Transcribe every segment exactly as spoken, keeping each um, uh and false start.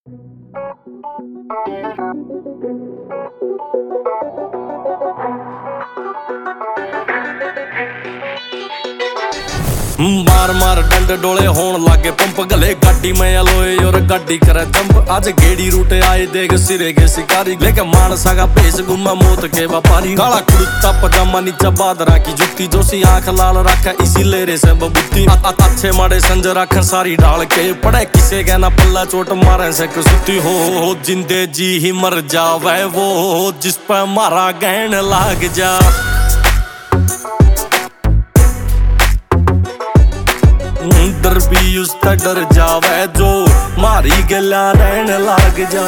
मार मार डंड डोले होन लागे पंप गले गाड़ी में अलोए और गाड़ी करे जंप। आज गेड़ी रूटे आए देख सिरे के शिकारी लेके मानसा का भेस गुमा मौत के व्यापारी। काला कुर्ता पजामा नीचा बादरा की जुत्ती जोशी आंख लाल रखा इसी लेरे से बबूती। अच्छे माड़े संज रख सारी डाल के पड़े किसे कहना पल्ला चोट मारे से कसुती हो। जिंदे जी ही मर जावे वो जिस पर मारा गहन लाग जा। डर भी उसका डर जावे जो मारी गला रहन लाग जा।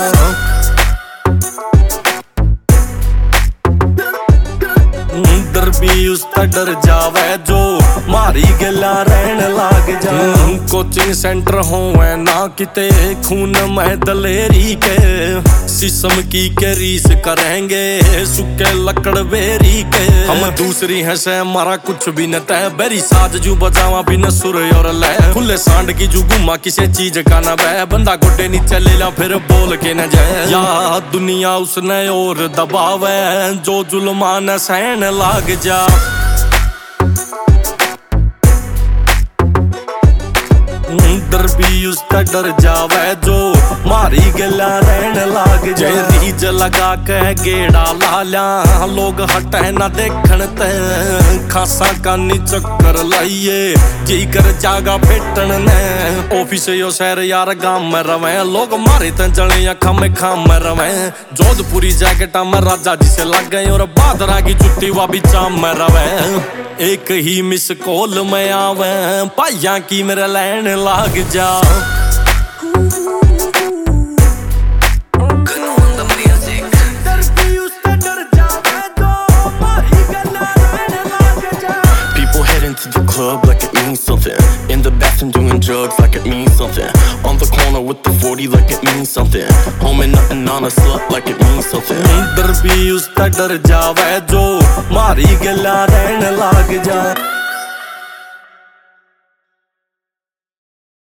डर भी उसका डर जावे जो मारी गला रहन लाग जा। कोचिंग सेंटर हो ना किते खून में दलेरी के सिसम की के रीस करेंगे सुके लकड़ बेरी के। हम दूसरी है से हमारा कुछ भी न तय बेरी साज जू बजावा भी न सुर और लय। खुले सांड की जू गुमा किसी चीज का न बह बंदा गोडे नीचे ले ला फिर बोल के न जाए। या दुनिया उसने और दबावे जो जुल्मा न सहन लाग जा। डर भी उसका डर जावे जो मारी गला रहन लाग जा। रीज लगा के गेड़ा लाल्या लोग हटे ना देखन ते खासा कानी चक्कर लाइए जी कर जागा फेटन ने। ऑफिस यो शहर यार गांव में रवे लोग मारे ते जले अखा में खाम में रवे। जोधपुरी जैकेटा में राजा जी से लग गए और बादरा की जुत्ती वा भी चाम में रवे। एक ही मिस कॉल में आवे पाइया की मेरे लैन लाग जा। People head into the club like it means something. In the bathroom doing drugs like it means something. On the corner with the forty like it means something. Home and nothing on a slut like it means something. डर भी उसका डर जावे जो मारी गला रहन लाग जा।